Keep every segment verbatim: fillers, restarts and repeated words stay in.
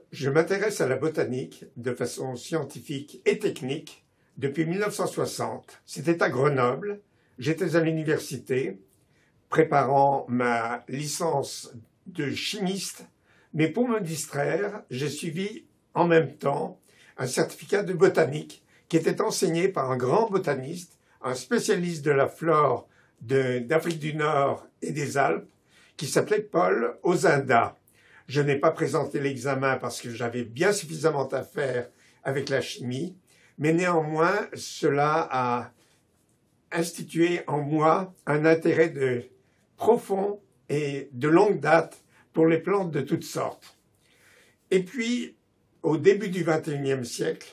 Je m'intéresse à la botanique de façon scientifique et technique depuis mille neuf cent soixante. C'était à Grenoble. J'étais à l'université préparant ma licence de chimiste, mais pour me distraire, j'ai suivi en même temps un certificat de botanique qui était enseigné par un grand botaniste, un spécialiste de la flore d'Afrique du Nord et des Alpes, qui s'appelait Paul Ozinda. Je n'ai pas présenté l'examen parce que j'avais bien suffisamment à faire avec la chimie, mais néanmoins, cela a institué en moi un intérêt de, profond et de longue date pour les plantes de toutes sortes. Et puis, au début du vingt et unième siècle,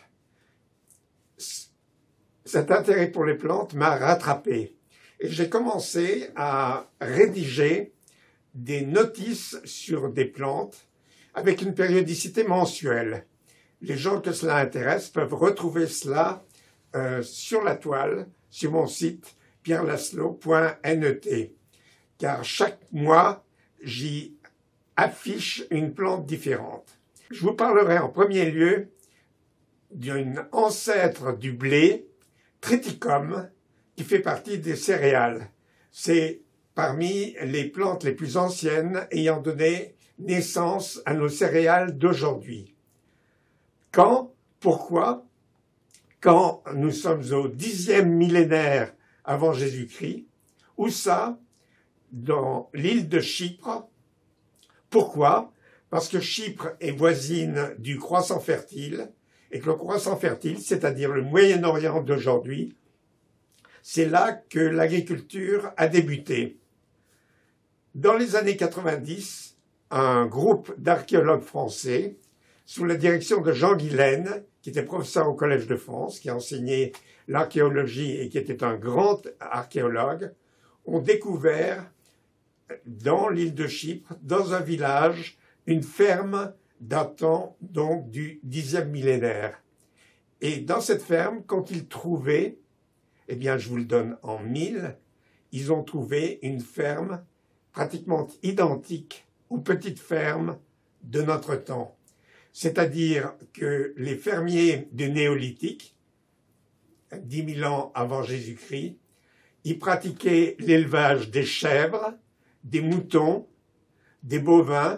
cet intérêt pour les plantes m'a rattrapé. Et j'ai commencé à rédiger des notices sur des plantes avec une périodicité mensuelle. Les gens que cela intéresse peuvent retrouver cela euh, sur la toile, sur mon site pierre laszlo point net, car chaque mois, j'y affiche une plante différente. Je vous parlerai en premier lieu d'une ancêtre du blé, Triticum, qui fait partie des céréales. C'est parmi les plantes les plus anciennes ayant donné naissance à nos céréales d'aujourd'hui. Quand? Pourquoi? Quand nous sommes au dixième millénaire avant Jésus-Christ, où ça? Dans l'île de Chypre. Pourquoi? Parce que Chypre est voisine du croissant fertile, et que le croissant fertile, c'est-à-dire le Moyen-Orient d'aujourd'hui, c'est là que l'agriculture a débuté. Dans les années quatre-vingt-dix, un groupe d'archéologues français, sous la direction de Jean Guilaine, qui était professeur au Collège de France, qui a enseigné l'archéologie et qui était un grand archéologue, ont découvert dans l'île de Chypre, dans un village, une ferme datant donc du dixième millénaire. Et dans cette ferme, quand ils trouvaient, eh bien je vous le donne en mille, ils ont trouvé une ferme pratiquement identique aux petites fermes de notre temps. C'est-à-dire que les fermiers du néolithique, dix mille ans avant Jésus-Christ, ils pratiquaient l'élevage des chèvres, des moutons, des bovins,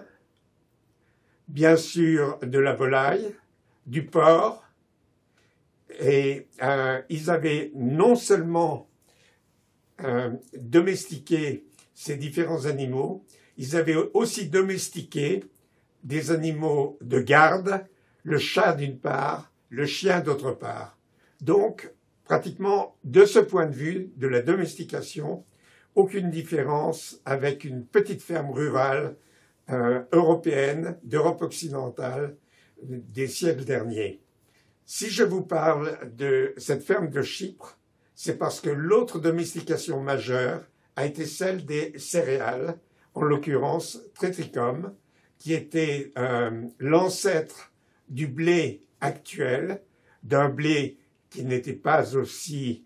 bien sûr de la volaille, du porc, et euh, ils avaient non seulement euh, domestiqué ces différents animaux, ils avaient aussi domestiqué des animaux de garde, le chat d'une part, le chien d'autre part. Donc, pratiquement, de ce point de vue de la domestication, aucune différence avec une petite ferme rurale euh, européenne, d'Europe occidentale, des siècles derniers. Si je vous parle de cette ferme de Chypre, c'est parce que l'autre domestication majeure a été celle des céréales, en l'occurrence Triticum, qui était euh, l'ancêtre du blé actuel, d'un blé qui n'était pas aussi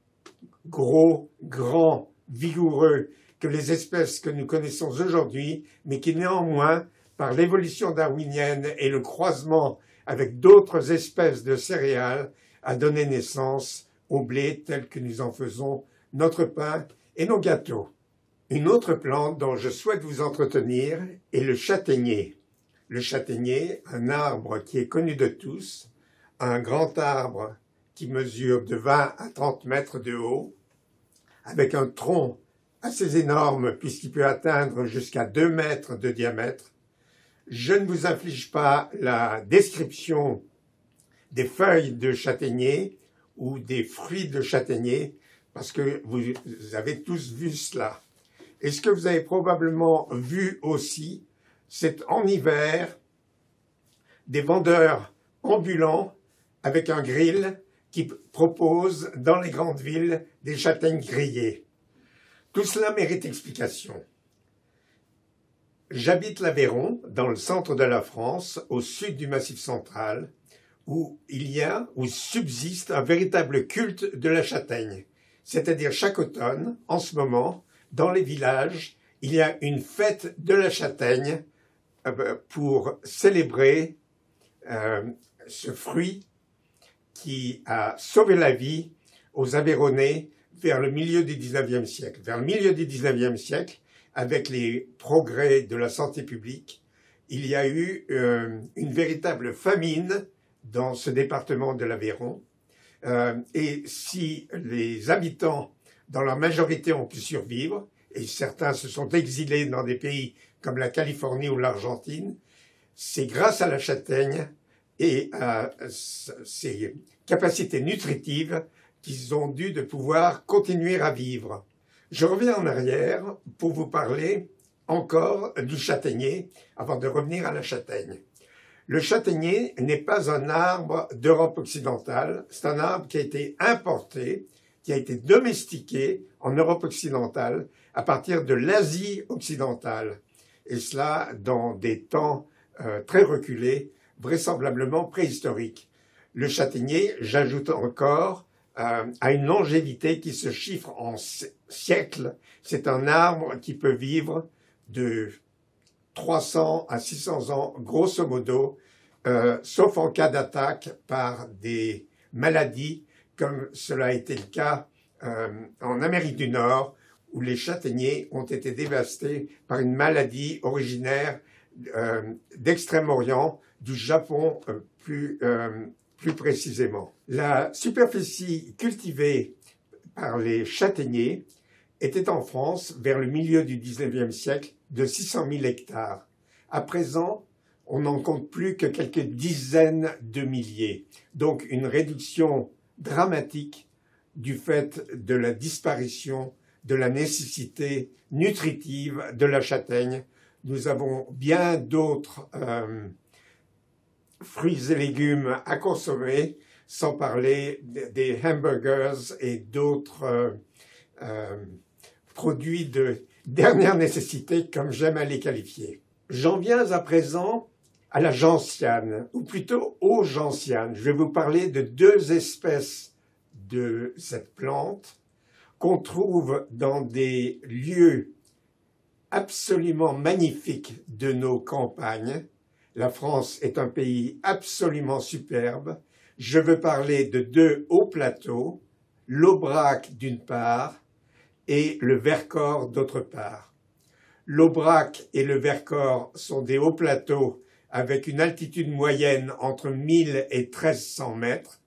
gros, grand, vigoureux que les espèces que nous connaissons aujourd'hui, mais qui néanmoins, par l'évolution darwinienne et le croisement avec d'autres espèces de céréales, a donné naissance au blé tel que nous en faisons notre pain et nos gâteaux. Une autre plante dont je souhaite vous entretenir est le châtaignier. Le châtaignier, un arbre qui est connu de tous, un grand arbre qui mesure de vingt à trente mètres de haut, avec un tronc assez énorme puisqu'il peut atteindre jusqu'à deux mètres de diamètre. Je ne vous inflige pas la description des feuilles de châtaignier ou des fruits de châtaignier parce que vous avez tous vu cela. Et ce que vous avez probablement vu aussi, c'est en hiver des vendeurs ambulants avec un grill qui proposent dans les grandes villes des châtaignes grillées. Tout cela mérite explication. J'habite l'Aveyron, dans le centre de la France, au sud du Massif central, où il y a, où subsiste un véritable culte de la châtaigne. C'est-à-dire chaque automne, en ce moment, dans les villages, il y a une fête de la châtaigne pour célébrer euh, ce fruit qui a sauvé la vie aux Aveyronais vers le milieu du dix-neuvième siècle. Vers le milieu du dix-neuvième siècle, avec les progrès de la santé publique, il y a eu euh, une véritable famine dans ce département de l'Aveyron. Euh, et si les habitants, dans leur majorité, ont pu survivre, et certains se sont exilés dans des pays comme la Californie ou l'Argentine, c'est grâce à la châtaigne et à ses capacités nutritives qu'ils ont dû de pouvoir continuer à vivre. Je reviens en arrière pour vous parler encore du châtaignier avant de revenir à la châtaigne. Le châtaignier n'est pas un arbre d'Europe occidentale, c'est un arbre qui a été importé, qui a été domestiqué en Europe occidentale à partir de l'Asie occidentale, et cela dans des temps euh, très reculés, vraisemblablement préhistoriques. Le châtaignier, j'ajoute encore, euh, a une longévité qui se chiffre en siècles. C'est un arbre qui peut vivre de trois cents à six cents ans, grosso modo, euh, sauf en cas d'attaque par des maladies, comme cela a été le cas euh, en Amérique du Nord, où les châtaigniers ont été dévastés par une maladie originaire euh, d'Extrême-Orient, du Japon euh, plus, euh, plus précisément. La superficie cultivée par les châtaigniers était en France, vers le milieu du dix-neuvième siècle, de six cent mille hectares. À présent, on n'en compte plus que quelques dizaines de milliers. Donc une réduction dramatique du fait de la disparition de la nécessité nutritive de la châtaigne. Nous avons bien d'autres euh, fruits et légumes à consommer, sans parler des hamburgers et d'autres euh, euh, produits de dernière nécessité, comme j'aime à les qualifier. J'en viens à présent à la gentiane, ou plutôt aux gentianes. Je vais vous parler de deux espèces de cette plante qu'on trouve dans des lieux absolument magnifiques de nos campagnes. La France est un pays absolument superbe. Je veux parler de deux hauts plateaux, l'Aubrac d'une part et le Vercors d'autre part. L'Aubrac et le Vercors sont des hauts plateaux avec une altitude moyenne entre mille et treize cents mètres.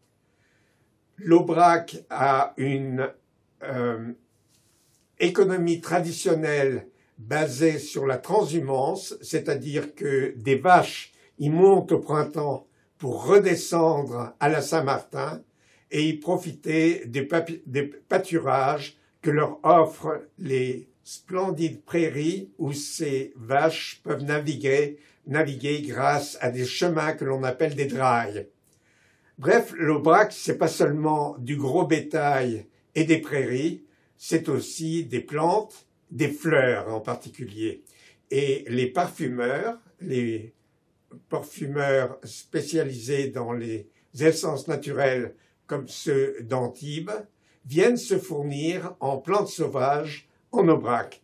L'Aubrac a une euh, économie traditionnelle basée sur la transhumance, c'est-à-dire que des vaches y montent au printemps pour redescendre à la Saint-Martin et y profiter des, des pâturages que leur offrent les splendides prairies où ces vaches peuvent naviguer, naviguer grâce à des chemins que l'on appelle des drailles. Bref, l'Aubrac, c'est pas seulement du gros bétail et des prairies, c'est aussi des plantes, des fleurs en particulier. Et les parfumeurs, les parfumeurs spécialisés dans les essences naturelles comme ceux d'Antibes, viennent se fournir en plantes sauvages en Aubrac.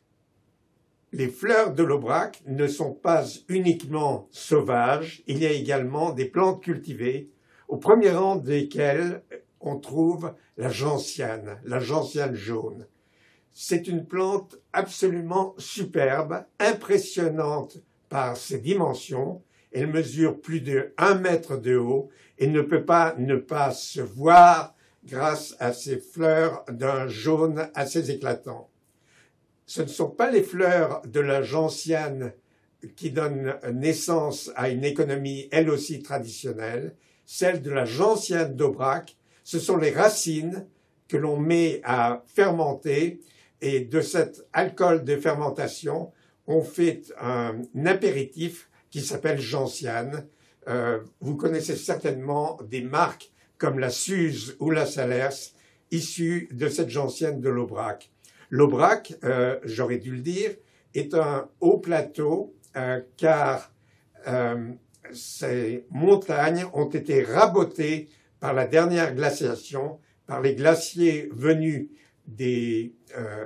Les fleurs de l'Aubrac ne sont pas uniquement sauvages, il y a également des plantes cultivées, au premier rang desquelles on trouve la gentiane, la gentiane jaune. C'est une plante absolument superbe, impressionnante par ses dimensions. Elle mesure plus de un mètre de haut et ne peut pas ne pas se voir grâce à ses fleurs d'un jaune assez éclatant. Ce ne sont pas les fleurs de la gentiane qui donnent naissance à une économie elle aussi traditionnelle. Celles de la gentiane d'Aubrac, ce sont les racines que l'on met à fermenter et de cet alcool de fermentation, on fait un apéritif qui s'appelle gentiane. Euh, vous connaissez certainement des marques comme la Suze ou la Salers, issues de cette gentiane de l'Aubrac. L'Aubrac, euh, j'aurais dû le dire, est un haut plateau euh, car euh, ces montagnes ont été rabotées par la dernière glaciation, par les glaciers venus des euh,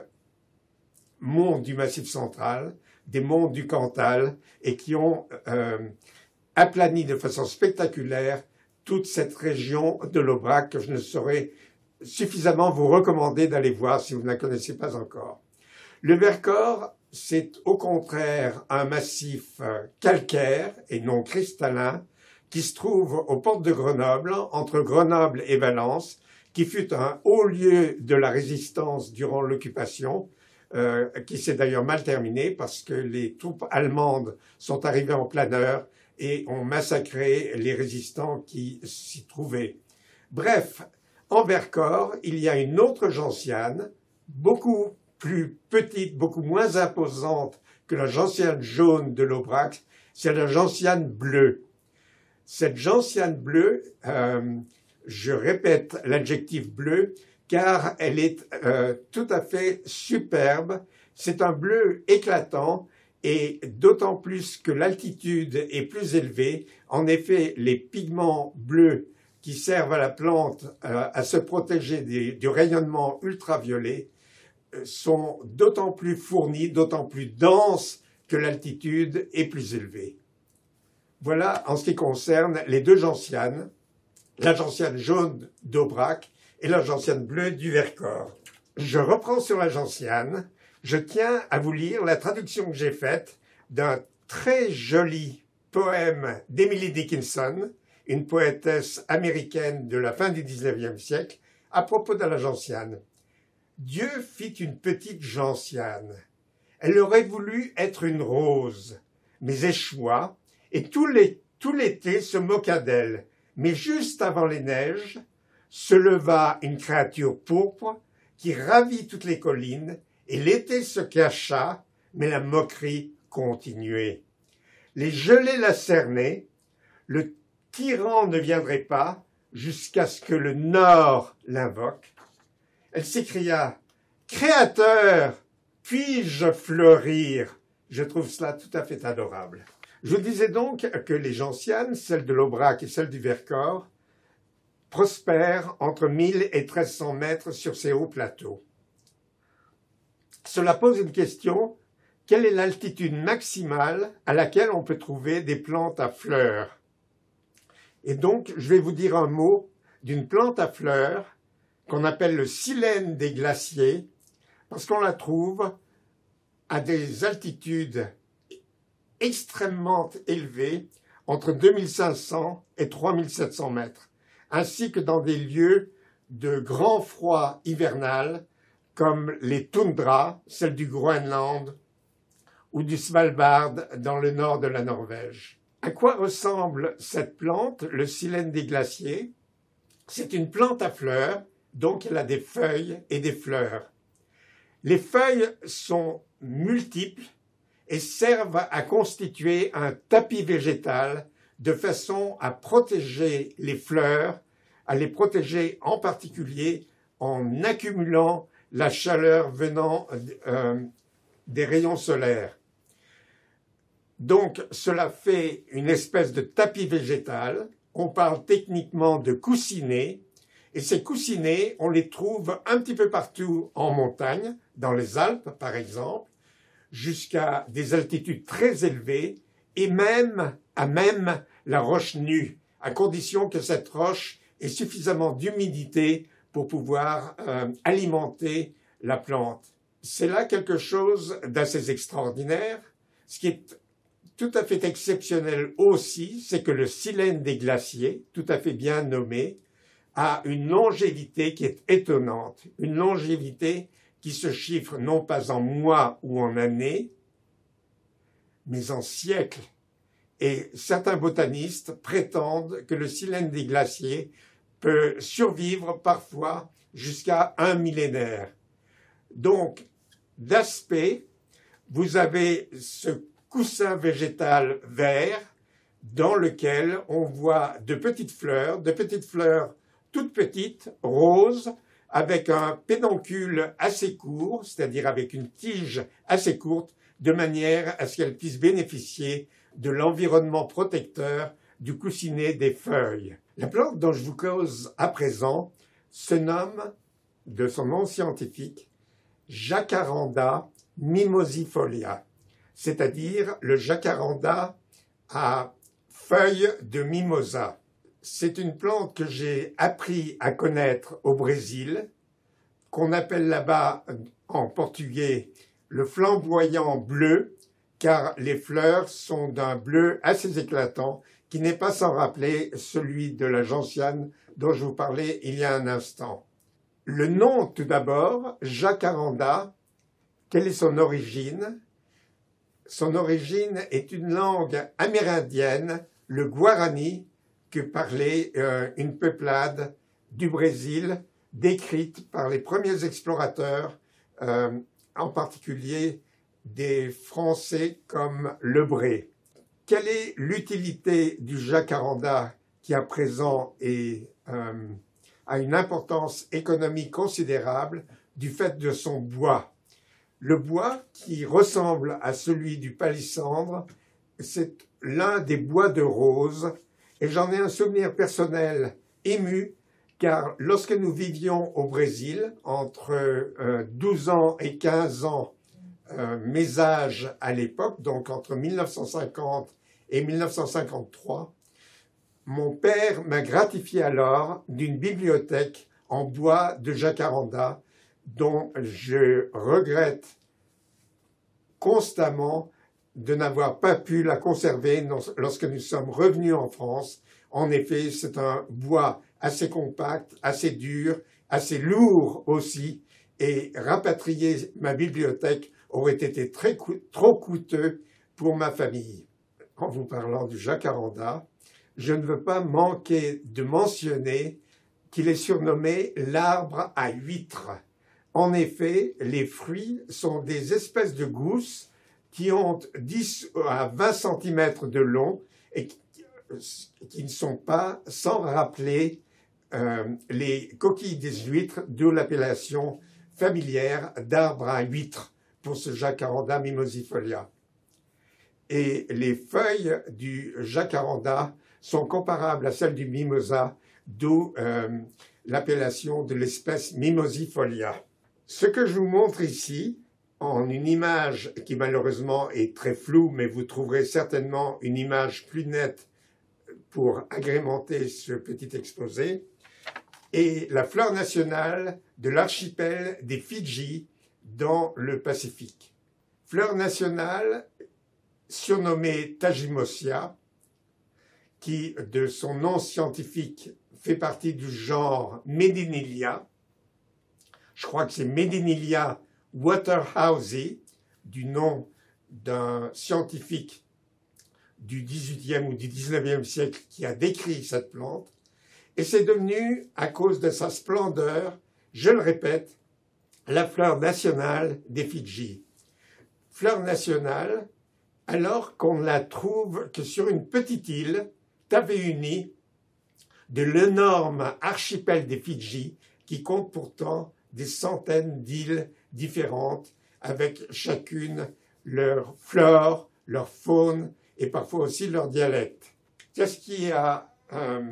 monts du Massif central, des monts du Cantal, et qui ont euh, aplanit de façon spectaculaire toute cette région de l'Aubrac que je ne saurais suffisamment vous recommander d'aller voir si vous ne la connaissez pas encore. Le Vercors, c'est au contraire un massif calcaire et non cristallin qui se trouve aux portes de Grenoble, entre Grenoble et Valence, qui fut un haut lieu de la résistance durant l'occupation, euh, qui s'est d'ailleurs mal terminée parce que les troupes allemandes sont arrivées en planeur et ont massacré les résistants qui s'y trouvaient. Bref, en Vercors, il y a une autre gentiane, beaucoup plus petite, beaucoup moins imposante que la gentiane jaune de l'Aubrac, c'est la gentiane bleue. Cette gentiane bleue, euh, je répète l'adjectif bleu, car elle est euh, tout à fait superbe. C'est un bleu éclatant et d'autant plus que l'altitude est plus élevée. En effet, les pigments bleus qui servent à la plante euh, à se protéger des, du rayonnement ultraviolet euh, sont d'autant plus fournis, d'autant plus denses que l'altitude est plus élevée. Voilà en ce qui concerne les deux gentianes, la gentiane jaune d'Aubrac et la gentiane bleue du Vercors. Je reprends sur la gentiane. Je tiens à vous lire la traduction que j'ai faite d'un très joli poème d'Emily Dickinson, une poétesse américaine de la fin du dix-neuvième siècle, à propos de la gentiane. Dieu fit une petite gentiane. Elle aurait voulu être une rose, mais échoua, et tout l'été se moqua d'elle. Mais juste avant les neiges, se leva une créature pourpre qui ravit toutes les collines, et l'été se cacha, mais la moquerie continuait. Les gelées la cernaient, le tyran ne viendrait pas jusqu'à ce que le nord l'invoque. Elle s'écria « Créateur, puis-je fleurir ?» Je trouve cela tout à fait adorable. Je vous disais donc que les gentianes, celles de l'Aubrac et celles du Vercors, prospèrent entre mille et treize cents mètres sur ces hauts plateaux. Cela pose une question, quelle est l'altitude maximale à laquelle on peut trouver des plantes à fleurs? Et donc, je vais vous dire un mot d'une plante à fleurs qu'on appelle le silène des glaciers, parce qu'on la trouve à des altitudes extrêmement élevées, entre deux mille cinq cents et trois mille sept cents mètres, ainsi que dans des lieux de grand froid hivernal, comme les toundras, celles du Groenland ou du Svalbard dans le nord de la Norvège. À quoi ressemble cette plante, le silène des glaciers? C'est une plante à fleurs, donc elle a des feuilles et des fleurs. Les feuilles sont multiples et servent à constituer un tapis végétal de façon à protéger les fleurs, à les protéger en particulier en accumulant la chaleur venant euh, des rayons solaires. Donc, cela fait une espèce de tapis végétal. On parle techniquement de coussinets. Et ces coussinets, on les trouve un petit peu partout en montagne, dans les Alpes par exemple, jusqu'à des altitudes très élevées, et même à même la roche nue, à condition que cette roche ait suffisamment d'humidité pour pouvoir euh, alimenter la plante. C'est là quelque chose d'assez extraordinaire. Ce qui est tout à fait exceptionnel aussi, c'est que le silène des glaciers, tout à fait bien nommé, a une longévité qui est étonnante, une longévité qui se chiffre non pas en mois ou en années, mais en siècles. Et certains botanistes prétendent que le silène des glaciers peut survivre parfois jusqu'à un millénaire. Donc, d'aspect, vous avez ce coussin végétal vert dans lequel on voit de petites fleurs, de petites fleurs toutes petites, roses, avec un pédoncule assez court, c'est-à-dire avec une tige assez courte, de manière à ce qu'elle puisse bénéficier de l'environnement protecteur du coussinet des feuilles. La plante dont je vous cause à présent se nomme, de son nom scientifique, Jacaranda mimosifolia, c'est-à-dire le jacaranda à feuille de mimosa. C'est une plante que j'ai appris à connaître au Brésil, qu'on appelle là-bas en portugais le flamboyant bleu, car les fleurs sont d'un bleu assez éclatant, qui n'est pas sans rappeler celui de la gentiane dont je vous parlais il y a un instant. Le nom tout d'abord, jacaranda, quelle est son origine? Son origine est une langue amérindienne, le guarani, que parlait euh, une peuplade du Brésil, décrite par les premiers explorateurs, euh, en particulier des Français comme Lebré. Quelle est l'utilité du jacaranda qui à présent est, euh, a une importance économique considérable du fait de son bois? Le bois, qui ressemble à celui du palissandre, c'est l'un des bois de rose, et j'en ai un souvenir personnel ému, car lorsque nous vivions au Brésil, entre euh, douze ans et quinze ans, euh, mes âges à l'époque, donc entre mille neuf cent cinquante et mille neuf cent cinquante-trois, mon père m'a gratifié alors d'une bibliothèque en bois de jacaranda, dont je regrette constamment de n'avoir pas pu la conserver lorsque nous sommes revenus en France. En effet, c'est un bois assez compact, assez dur, assez lourd aussi, et rapatrier ma bibliothèque aurait été très co- trop coûteux pour ma famille. En vous parlant du jacaranda, je ne veux pas manquer de mentionner qu'il est surnommé l'arbre à huîtres. En effet, les fruits sont des espèces de gousses qui ont dix à vingt centimètres de long et qui, qui ne sont pas sans rappeler euh, les coquilles des huîtres, d'où l'appellation familière d'arbre à huîtres pour ce jacaranda mimosifolia. Et les feuilles du jacaranda sont comparables à celles du mimosa, d'où euh, l'appellation de l'espèce mimosifolia. Ce que je vous montre ici, en une image qui malheureusement est très floue, mais vous trouverez certainement une image plus nette pour agrémenter ce petit exposé, est la fleur nationale de l'archipel des Fidji dans le Pacifique. Fleur nationale surnommée Tajimosia, qui de son nom scientifique fait partie du genre Medinilla. Je crois que c'est Medinilla waterhousei, du nom d'un scientifique du dix-huitième ou du dix-neuvième siècle qui a décrit cette plante. Et c'est devenu, à cause de sa splendeur, je le répète, la fleur nationale des Fidji. Fleur nationale, alors qu'on ne la trouve que sur une petite île, Taveuni, de l'énorme archipel des Fidji, qui compte pourtant des centaines d'îles différentes, avec chacune leur flore, leur faune et parfois aussi leur dialecte. Qu'est-ce qui a euh,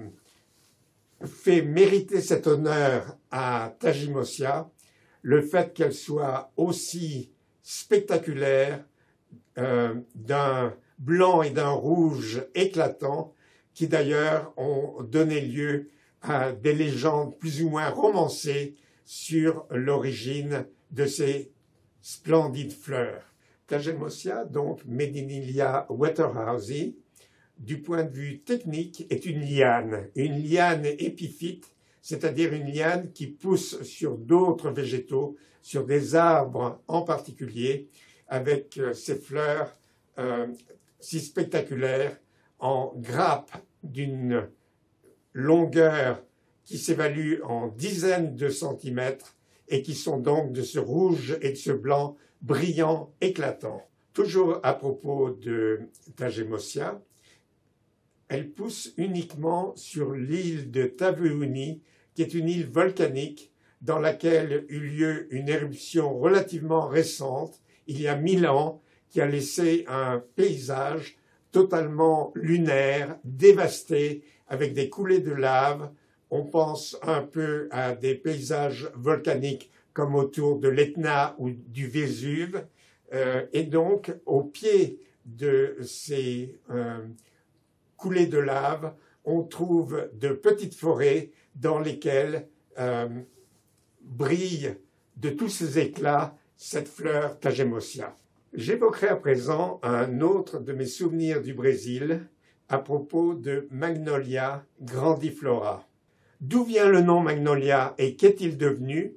fait mériter cet honneur à Tajimosia? Le fait qu'elle soit aussi spectaculaire, euh, d'un blanc et d'un rouge éclatants, qui d'ailleurs ont donné lieu à des légendes plus ou moins romancées sur l'origine de ces splendides fleurs. Tajimosia, donc Medinilla waterhousei, du point de vue technique, est une liane, une liane épiphyte, c'est-à-dire une liane qui pousse sur d'autres végétaux, sur des arbres en particulier, avec ses fleurs euh, si spectaculaires, en grappes d'une longueur qui s'évalue en dizaines de centimètres et qui sont donc de ce rouge et de ce blanc brillant, éclatant. Toujours à propos de Tajimosia, elle pousse uniquement sur l'île de Taveuni, qui est une île volcanique dans laquelle eut lieu une éruption relativement récente, il y a mille ans, qui a laissé un paysage totalement lunaire, dévasté, avec des coulées de lave. On pense un peu à des paysages volcaniques comme autour de l'Etna ou du Vésuve. Euh, et donc, au pied de ces euh, coulées de lave, on trouve de petites forêts dans lesquelles euh, brille de tous ses éclats cette fleur Tagemosia. J'évoquerai à présent un autre de mes souvenirs du Brésil à propos de Magnolia grandiflora. D'où vient le nom Magnolia et qu'est-il devenu?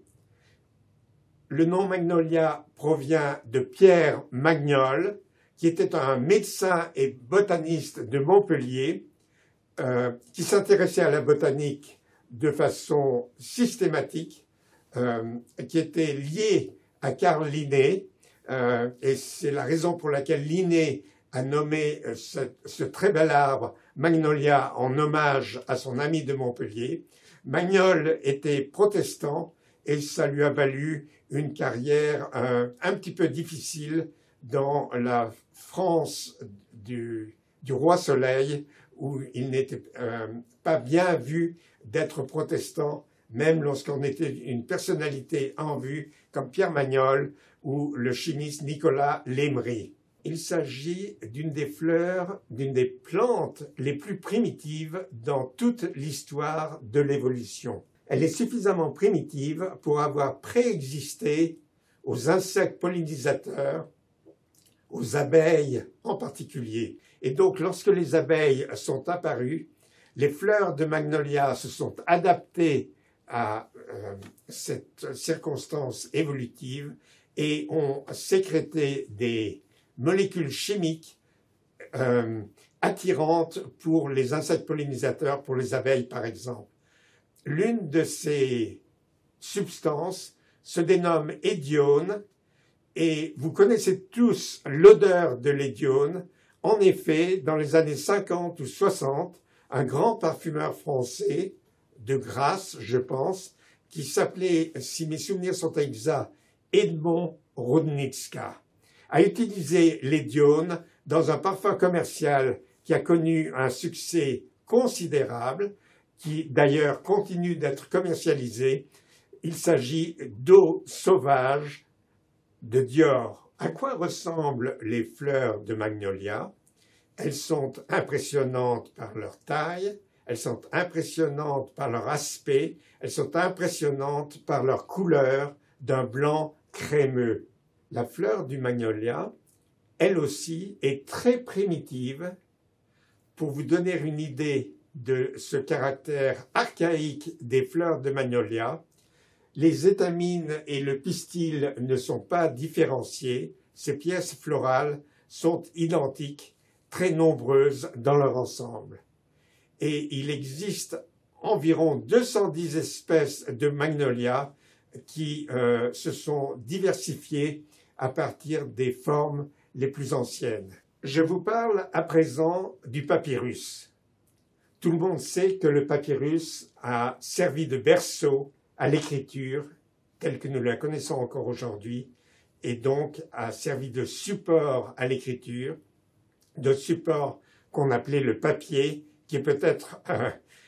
Le nom Magnolia provient de Pierre Magnol, qui était un médecin et botaniste de Montpellier, euh, qui s'intéressait à la botanique de façon systématique, euh, qui était lié à Carl Linné, euh, et c'est la raison pour laquelle Linné a nommé ce, ce très bel arbre Magnolia en hommage à son ami de Montpellier. Magnol était protestant et ça lui a valu une carrière euh, un petit peu difficile dans la France du, du roi Soleil, où il n'était euh, pas bien vu d'être protestant, même lorsqu'on était une personnalité en vue, comme Pierre Magnol ou le chimiste Nicolas Lemery. Il s'agit d'une des fleurs, d'une des plantes les plus primitives dans toute l'histoire de l'évolution. Elle est suffisamment primitive pour avoir préexisté aux insectes pollinisateurs, aux abeilles en particulier. Et donc, lorsque les abeilles sont apparues, les fleurs de Magnolia se sont adaptées à euh, cette circonstance évolutive et ont sécrété des molécules chimiques euh, attirantes pour les insectes pollinisateurs, pour les abeilles par exemple. L'une de ces substances se dénomme édione et vous connaissez tous l'odeur de l'édione. En effet, dans les années cinquante ou soixante, un grand parfumeur français, de Grasse, je pense, qui s'appelait, si mes souvenirs sont exacts, Edmond Rudnicka, a utilisé l'édione dans un parfum commercial qui a connu un succès considérable, qui d'ailleurs continue d'être commercialisé. Il s'agit d'eau sauvage de Dior. À quoi ressemblent les fleurs de Magnolia? Elles sont impressionnantes par leur taille, elles sont impressionnantes par leur aspect, elles sont impressionnantes par leur couleur d'un blanc crémeux. La fleur du Magnolia, elle aussi, est très primitive. Pour vous donner une idée de ce caractère archaïque des fleurs de Magnolia, les étamines et le pistil ne sont pas différenciés. Ces pièces florales sont identiques, très nombreuses dans leur ensemble. Et il existe environ deux cent dix espèces de Magnolia qui euh, se sont diversifiées à partir des formes les plus anciennes. Je vous parle à présent du papyrus. Tout le monde sait que le papyrus a servi de berceau à l'écriture, telle que nous la connaissons encore aujourd'hui, et donc a servi de support à l'écriture, de support qu'on appelait le papier, qui est peut-être euh,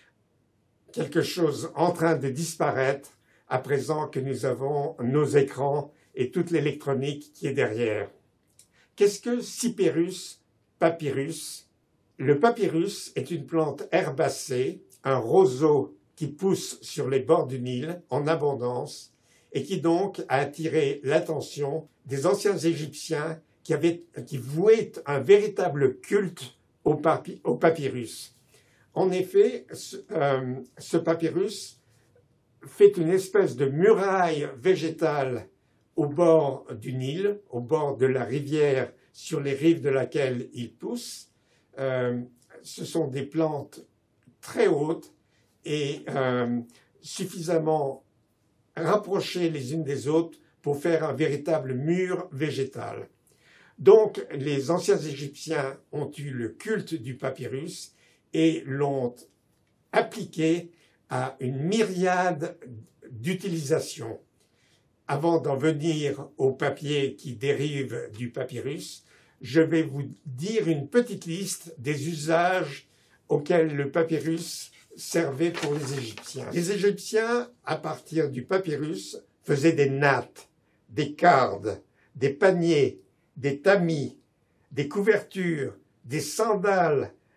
quelque chose en train de disparaître à présent que nous avons nos écrans et toute l'électronique qui est derrière. Qu'est-ce que Cyperus papyrus? Le papyrus est une plante herbacée, un roseau qui pousse sur les bords du Nil en abondance et qui donc a attiré l'attention des anciens Égyptiens qui, avaient, qui vouaient un véritable culte au, papi, au papyrus. En effet, ce, euh, ce papyrus fait une espèce de muraille végétale au bord du Nil, au bord de la rivière sur les rives de laquelle il pousse. Euh, ce sont des plantes très hautes et euh, suffisamment rapprochées les unes des autres pour faire un véritable mur végétal. Donc, les anciens Égyptiens ont eu le culte du papyrus et l'ont appliqué à une myriade d'utilisations. Avant d'en venir au papier qui dérive du papyrus, je vais vous dire une petite liste des usages auxquels le papyrus servait pour les Égyptiens. Les Égyptiens, à partir du papyrus, faisaient des nattes, des cardes, des paniers, des tamis, des couvertures, des sandales,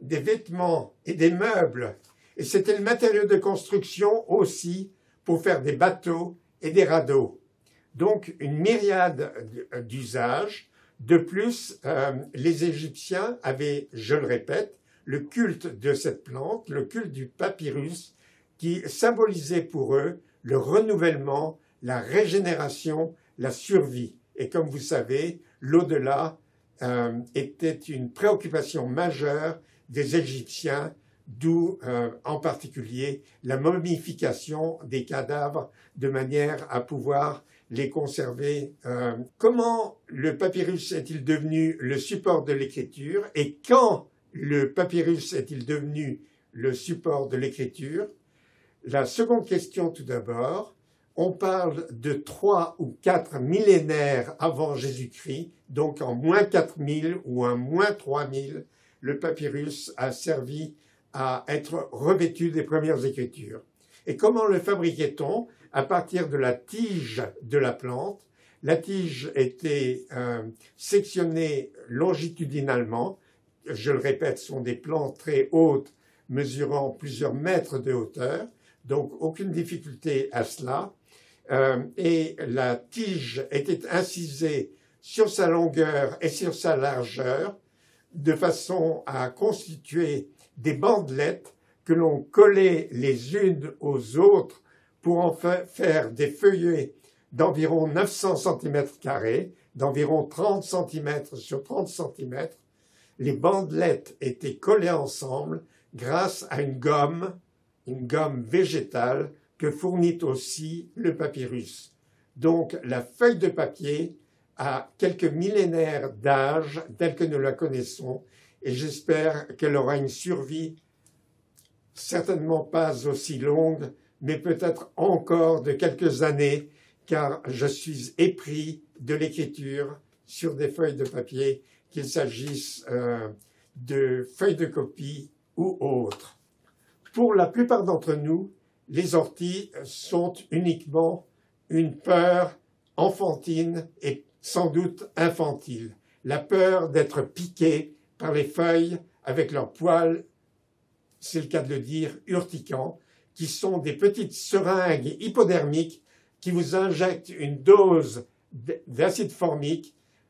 des vêtements et des meubles. Et c'était le matériau de construction aussi pour faire des bateaux et des radeaux. Donc une myriade d'usages. De plus, euh, les Égyptiens avaient, je le répète, le culte de cette plante, le culte du papyrus, qui symbolisait pour eux le renouvellement, la régénération, la survie. Et comme vous savez, l'au-delà euh, était une préoccupation majeure des Égyptiens, d'où euh, en particulier la momification des cadavres de manière à pouvoir les conserver. Euh, comment le papyrus est-il devenu le support de l'écriture et quand le papyrus est-il devenu le support de l'écriture? La seconde question tout d'abord, on parle de trois ou quatre millénaires avant Jésus-Christ, donc en moins quatre mille ou en moins trois mille, le papyrus a servi à être revêtu des premières écritures. Et comment le fabriquait-on? À partir de la tige de la plante. La tige était euh, sectionnée longitudinalement. Je le répète, ce sont des plantes très hautes, mesurant plusieurs mètres de hauteur. Donc, aucune difficulté à cela. Euh, et la tige était incisée sur sa longueur et sur sa largeur, de façon à constituer des bandelettes que l'on collait les unes aux autres pour en faire des feuillets d'environ neuf cents centimètres carrés, d'environ trente centimètres sur trente centimètres. Les bandelettes étaient collées ensemble grâce à une gomme, une gomme végétale que fournit aussi le papyrus. Donc la feuille de papier a quelques millénaires d'âge telle que nous la connaissons et j'espère qu'elle aura une survie certainement pas aussi longue, mais peut-être encore de quelques années, car je suis épris de l'écriture sur des feuilles de papier, qu'il s'agisse euh, de feuilles de copie ou autres. Pour la plupart d'entre nous, les orties sont uniquement une peur enfantine et sans doute infantile. La peur d'être piqué par les feuilles avec leurs poils, c'est le cas de le dire, urticants, qui sont des petites seringues hypodermiques qui vous injectent une dose d'acide formique,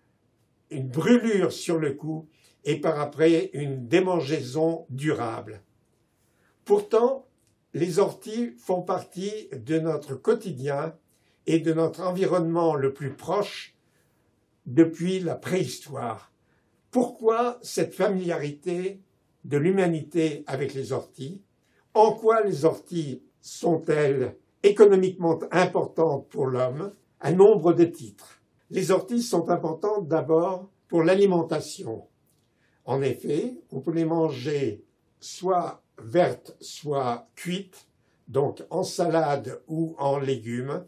une brûlure sur le cou et par après une démangeaison durable. Pourtant, les orties font partie de notre quotidien et de notre environnement le plus proche depuis la préhistoire. Pourquoi cette familiarité de l'humanité avec les orties? En quoi les orties sont-elles économiquement importantes pour l'homme? Un nombre de titres. Les orties sont importantes d'abord pour l'alimentation. En effet, on peut les manger soit vertes, soit cuites, donc en salade ou en légumes.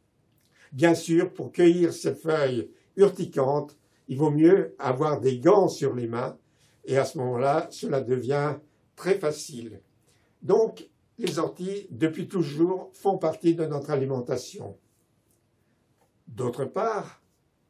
Bien sûr, pour cueillir ces feuilles urticantes, il vaut mieux avoir des gants sur les mains, et à ce moment-là, cela devient très facile. Donc, les orties, depuis toujours, font partie de notre alimentation. D'autre part,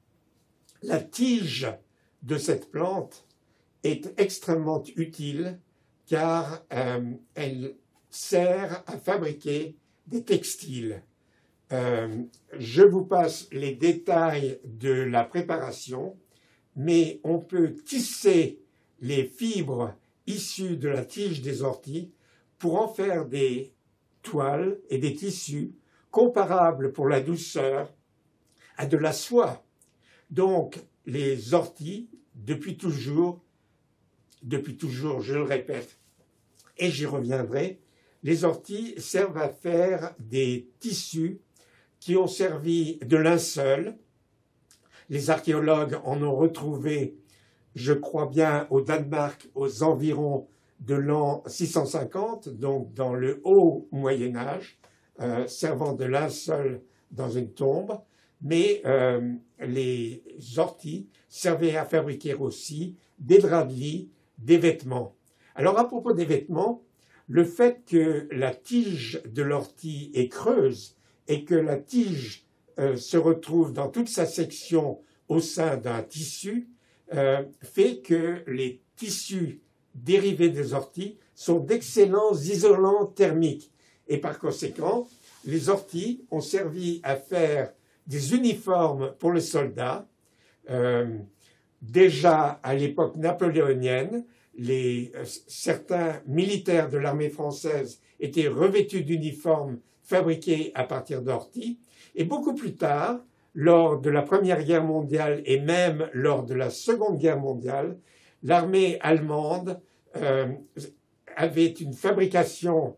la tige de cette plante est extrêmement utile car euh, elle sert à fabriquer des textiles. Euh, je vous passe les détails de la préparation, mais on peut tisser les fibres issues de la tige des orties pour en faire des toiles et des tissus comparables pour la douceur à de la soie. Donc, les orties, depuis toujours, depuis toujours, je le répète, et j'y reviendrai, les orties servent à faire des tissus qui ont servi de linceul. Les archéologues en ont retrouvé, je crois bien, au Danemark, aux environs de l'an six cent cinquante, donc dans le haut Moyen-Âge, euh, servant de linceul dans une tombe. Mais euh, les orties servaient à fabriquer aussi des draps de lit, des vêtements. Alors à propos des vêtements, le fait que la tige de l'ortie est creuse et que la tige euh, se retrouve dans toute sa section au sein d'un tissu euh, fait que les tissus dérivés des orties sont d'excellents isolants thermiques. Et par conséquent, les orties ont servi à faire des uniformes pour les soldats. Euh, déjà à l'époque napoléonienne, les, euh, certains militaires de l'armée française étaient revêtus d'uniformes fabriqués à partir d'orties. Et beaucoup plus tard, lors de la Première Guerre mondiale et même lors de la Seconde Guerre mondiale, l'armée allemande euh, avait une fabrication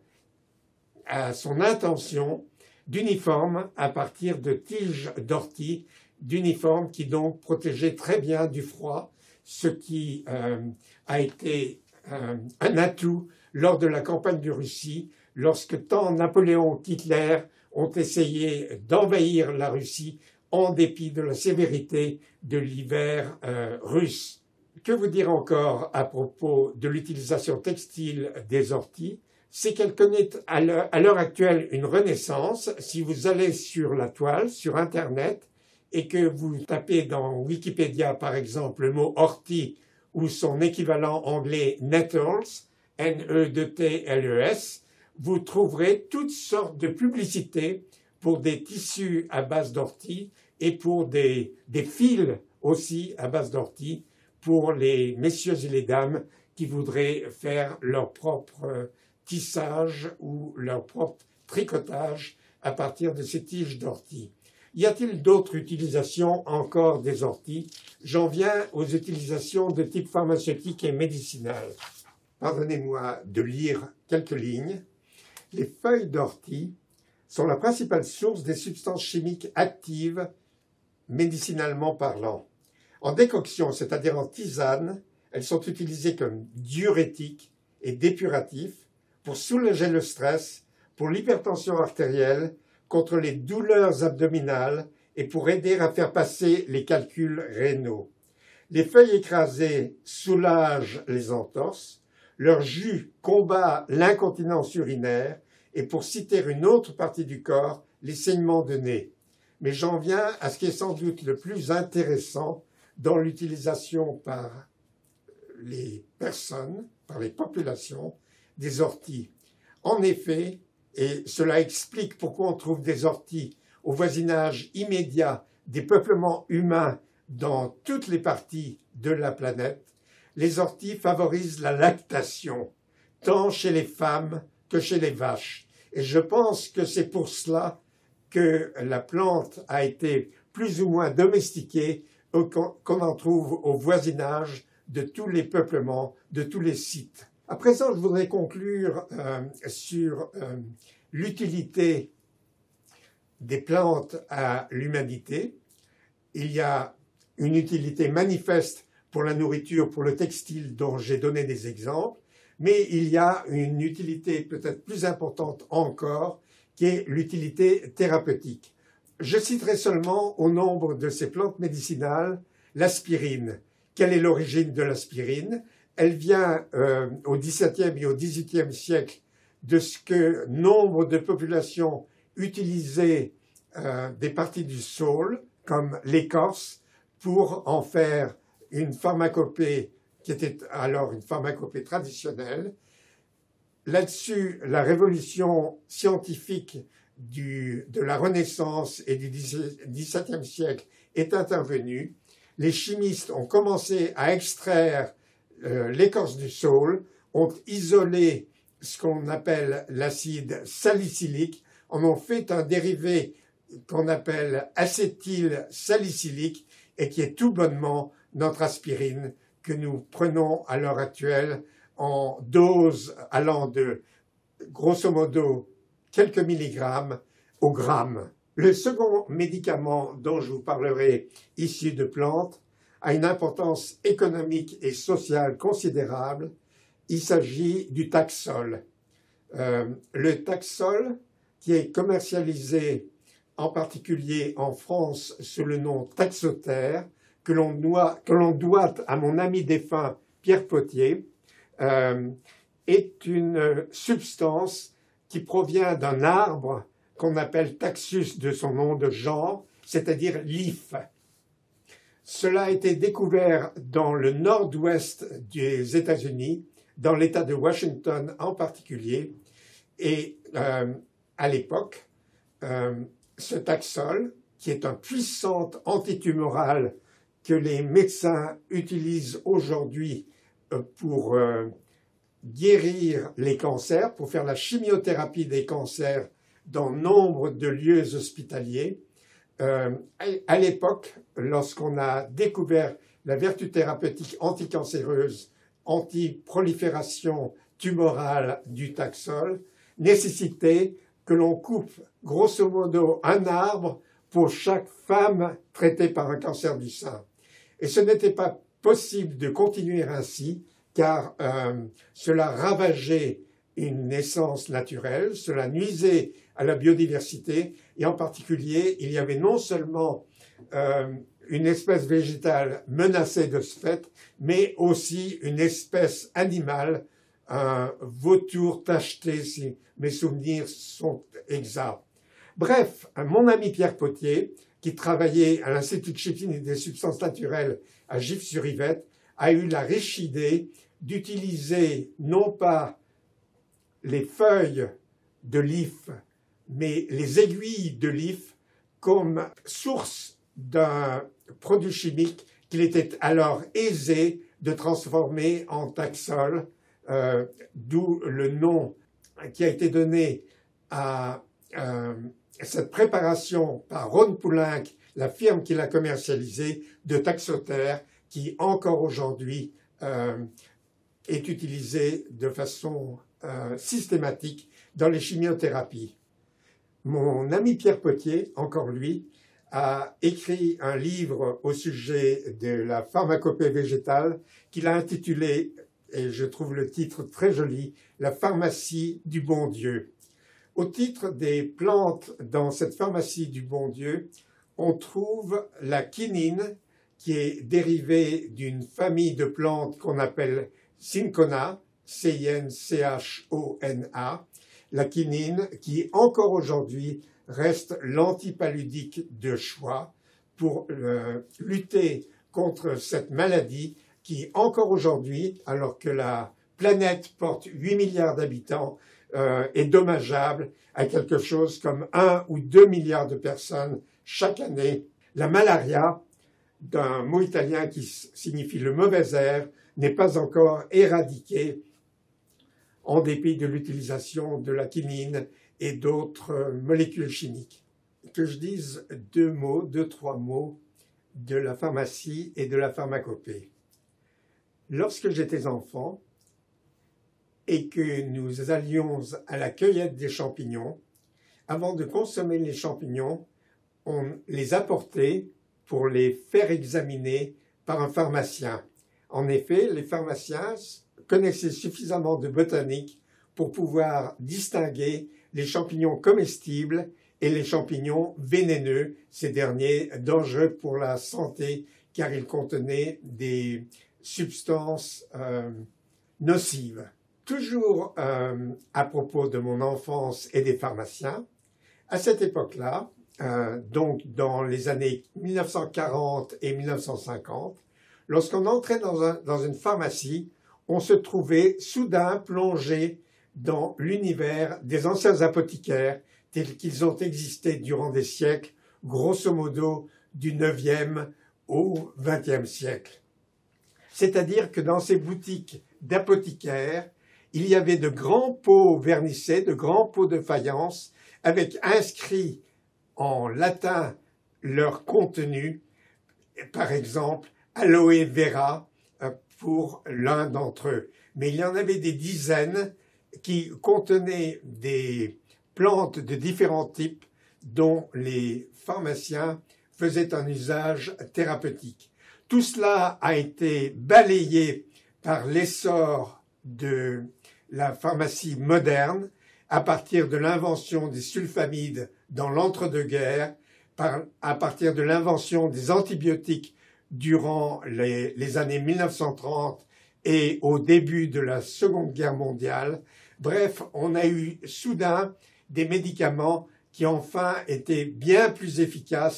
à son intention d'uniformes à partir de tiges d'ortie, d'uniformes qui donc protégeaient très bien du froid, ce qui euh, a été euh, un atout lors de la campagne de Russie, lorsque tant Napoléon qu'Hitler ont essayé d'envahir la Russie en dépit de la sévérité de l'hiver euh, russe. Que vous dire encore à propos de l'utilisation textile des orties? C'est qu'elle connaît à l'heure actuelle une renaissance. Si vous allez sur la toile, sur Internet, et que vous tapez dans Wikipédia, par exemple, le mot ortie ou son équivalent anglais nettles, N E T L E S, vous trouverez toutes sortes de publicités pour des tissus à base d'ortie et pour des, des fils aussi à base d'ortie pour les messieurs et les dames qui voudraient faire leur propre tissage ou leur propre tricotage à partir de ces tiges d'ortie. Y a-t-il d'autres utilisations encore des orties? J'en viens aux utilisations de type pharmaceutique et médicinal. Pardonnez-moi de lire quelques lignes. Les feuilles d'ortie sont la principale source des substances chimiques actives, médicinalement parlant. En décoction, c'est-à-dire en tisane, elles sont utilisées comme diurétiques et dépuratifs pour soulager le stress, pour l'hypertension artérielle, contre les douleurs abdominales et pour aider à faire passer les calculs rénaux. Les feuilles écrasées soulagent les entorses, leur jus combat l'incontinence urinaire et, pour citer une autre partie du corps, les saignements de nez. Mais j'en viens à ce qui est sans doute le plus intéressant dans l'utilisation par les personnes, par les populations, des orties. En effet, et cela explique pourquoi on trouve des orties au voisinage immédiat des peuplements humains dans toutes les parties de la planète, les orties favorisent la lactation, tant chez les femmes que chez les vaches. Et je pense que c'est pour cela que la plante a été plus ou moins domestiquée, qu'on en trouve au voisinage de tous les peuplements, de tous les sites. À présent, je voudrais conclure euh, sur euh, l'utilité des plantes à l'humanité. Il y a une utilité manifeste pour la nourriture, pour le textile dont j'ai donné des exemples, mais il y a une utilité peut-être plus importante encore, qui est l'utilité thérapeutique. Je citerai seulement au nombre de ces plantes médicinales l'aspirine. Quelle est l'origine de l'aspirine? Elle vient euh, au dix-septième et au dix-huitième siècle de ce que nombre de populations utilisaient euh, des parties du saule, comme l'écorce, pour en faire une pharmacopée qui était alors une pharmacopée traditionnelle. Là-dessus, la révolution scientifique du, de la Renaissance et du dix-septième siècle est intervenue. Les chimistes ont commencé à extraire euh, l'écorce du saule, ont isolé ce qu'on appelle l'acide salicylique, en ont fait un dérivé qu'on appelle acétylsalicylique et qui est tout bonnement notre aspirine que nous prenons à l'heure actuelle en dose allant de, grosso modo, quelques milligrammes au gramme. Le second médicament dont je vous parlerai, issu de plantes, a une importance économique et sociale considérable. Il s'agit du Taxol. Euh, le Taxol, qui est commercialisé en particulier en France sous le nom Taxotere, que l'on doit, que l'on doit à mon ami défunt Pierre Potier, euh, est une substance qui provient d'un arbre qu'on appelle Taxus de son nom de genre, c'est-à-dire l'if. Cela a été découvert dans le nord-ouest des États-Unis, dans l'État de Washington en particulier. Et euh, à l'époque, euh, ce Taxol, qui est un puissant antitumoral que les médecins utilisent aujourd'hui euh, pour euh, guérir les cancers, pour faire la chimiothérapie des cancers dans nombre de lieux hospitaliers. Euh, à l'époque, lorsqu'on a découvert la vertu thérapeutique anticancéreuse, anti-prolifération tumorale du Taxol, nécessitait que l'on coupe grosso modo un arbre pour chaque femme traitée par un cancer du sein. Et ce n'était pas possible de continuer ainsi, car euh, cela ravageait une naissance naturelle, cela nuisait à la biodiversité, et en particulier, il y avait non seulement euh, une espèce végétale menacée de ce fait, mais aussi une espèce animale, un vautour tacheté, si mes souvenirs sont exacts. Bref, mon ami Pierre Potier, qui travaillait à l'Institut de chimie des substances naturelles à Gif-sur-Yvette, a eu la riche idée d'utiliser non pas les feuilles de l'if, mais les aiguilles de l'if comme source d'un produit chimique qu'il était alors aisé de transformer en Taxol, euh, d'où le nom qui a été donné à euh, cette préparation par Ron Poulenc, la firme qui l'a commercialisé, de Taxotere, qui encore aujourd'hui euh, est utilisé de façon euh, systématique dans les chimiothérapies. Mon ami Pierre Potier, encore lui, a écrit un livre au sujet de la pharmacopée végétale qu'il a intitulé, et je trouve le titre très joli, « La pharmacie du bon Dieu ». Au titre des plantes dans cette pharmacie du bon Dieu, on trouve la quinine, qui est dérivée d'une famille de plantes qu'on appelle Cinchona, C I N C H O N A, la quinine qui encore aujourd'hui reste l'antipaludique de choix pour euh, lutter contre cette maladie qui encore aujourd'hui, alors que la planète porte huit milliards d'habitants, euh, est dommageable à quelque chose comme un ou deux milliards de personnes chaque année. La malaria, d'un mot italien qui signifie le mauvais air, n'est pas encore éradiquée en dépit de l'utilisation de la quinine et d'autres molécules chimiques. Que je dise deux mots, deux, trois mots de la pharmacie et de la pharmacopée. Lorsque j'étais enfant et que nous allions à la cueillette des champignons, avant de consommer les champignons, on les apportait pour les faire examiner par un pharmacien. En effet, les pharmaciens connaissaient suffisamment de botanique pour pouvoir distinguer les champignons comestibles et les champignons vénéneux, ces derniers dangereux pour la santé car ils contenaient des substances euh, nocives. Toujours euh, à propos de mon enfance et des pharmaciens, à cette époque-là, euh, donc dans les années mille neuf cent quarante et mille neuf cent cinquante, lorsqu'on entrait dans, un, dans une pharmacie, on se trouvait soudain plongé dans l'univers des anciens apothicaires tels qu'ils ont existé durant des siècles, grosso modo du neuvième au vingtième siècle. C'est-à-dire que dans ces boutiques d'apothicaires, il y avait de grands pots vernissés, de grands pots de faïence, avec inscrit en latin leur contenu, par exemple, aloe vera pour l'un d'entre eux. Mais il y en avait des dizaines qui contenaient des plantes de différents types dont les pharmaciens faisaient un usage thérapeutique. Tout cela a été balayé par l'essor de la pharmacie moderne à partir de l'invention des sulfamides dans l'entre-deux-guerres, à partir de l'invention des antibiotiques durant les, les années mille neuf cent trente et au début de la Seconde Guerre mondiale. Bref, on a eu soudain des médicaments qui enfin étaient bien plus efficaces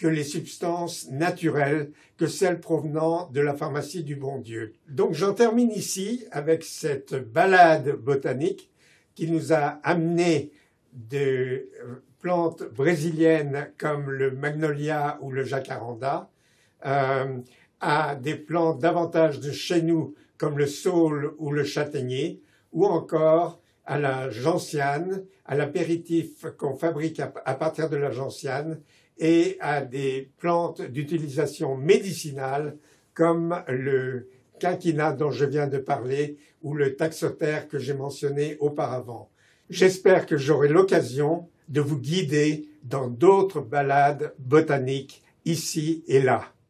que les substances naturelles, que celles provenant de la pharmacie du bon Dieu. Donc j'en termine ici avec cette balade botanique qui nous a amené de plantes brésiliennes comme le magnolia ou le jacaranda euh, à des plantes davantage de chez nous comme le saule ou le châtaignier, ou encore à la gentiane, à l'apéritif qu'on fabrique à, à partir de la gentiane, et à des plantes d'utilisation médicinale comme le quinquina dont je viens de parler ou le taxotère que j'ai mentionné auparavant. J'espère que j'aurai l'occasion de vous guider dans d'autres balades botaniques ici et là.